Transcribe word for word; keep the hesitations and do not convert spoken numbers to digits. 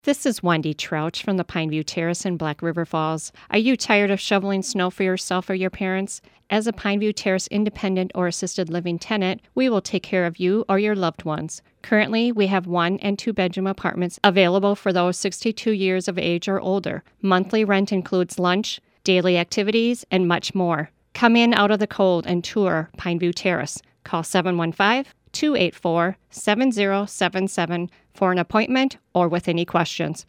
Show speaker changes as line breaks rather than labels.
This is Wendy Trouch from the Pineview Terrace in Black River Falls. Are you tired of shoveling snow for yourself or your parents? As a Pineview Terrace independent or assisted living tenant, we will take care of you or your loved ones. Currently, we have one and two bedroom apartments available for those sixty-two years of age or older. Monthly rent includes lunch, daily activities, and much more. Come in out of the cold and tour Pineview Terrace. Call seven one five, two eight four, seven zero seven seven for an appointment or with any questions.